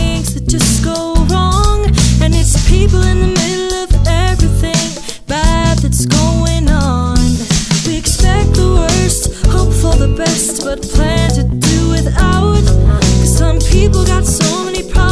things that just go wrong, and it's people in the middle of everything bad that's going on. We expect the worst, hope for the best, but plan to do without. 'Cause some people got so many problems